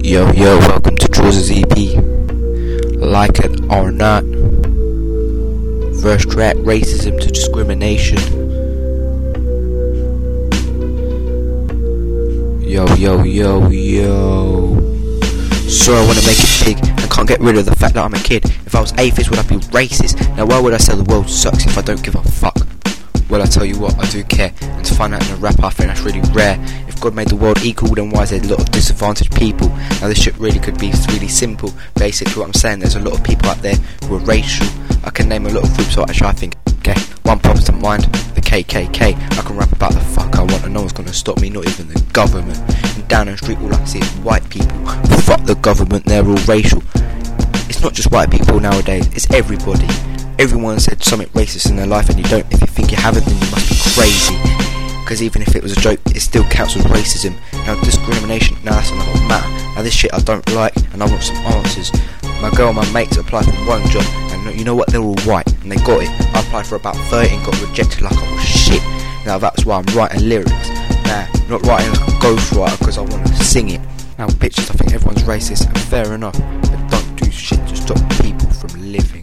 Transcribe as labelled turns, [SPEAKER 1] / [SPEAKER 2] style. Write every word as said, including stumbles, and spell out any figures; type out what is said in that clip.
[SPEAKER 1] Yo, yo, welcome to Jaws' E P. Like it or not. First track, racism to discrimination. Yo, yo, yo, yo. So I wanna make it big and can't get rid of the fact that I'm a kid. If I was atheist, would I be racist? Now why would I say the world sucks if I don't give a fuck? Well, I tell you what, I do care. And to find out in a rap, I think that's really rare. If God made the world equal, then why is there a lot of disadvantaged people? Now this shit really could be really simple. Basically what I'm saying, there's a lot of people out there who are racial. I can name a lot of groups which I think, okay, one pops to mind, the K K K. I can rap about the fuck I want and no one's gonna stop me, not even the government. And down the street all I see is white people. Fuck the government, they're all racial. It's not just white people nowadays, it's everybody. Everyone said something racist in their life and you don't. If you think you haven't, then you must be crazy. Because even if it was a joke, it still counts as racism. Now discrimination, now that's another matter. Now this shit I don't like and I want some answers. My girl and my mates applied for one job and you know what, they're all white and they got it. I applied for about thirty and got rejected like I was shit. Now that's why I'm writing lyrics. Nah, not writing like a ghostwriter because I want to sing it. Now bitches, I think everyone's racist and fair enough. But don't do shit to stop people from living.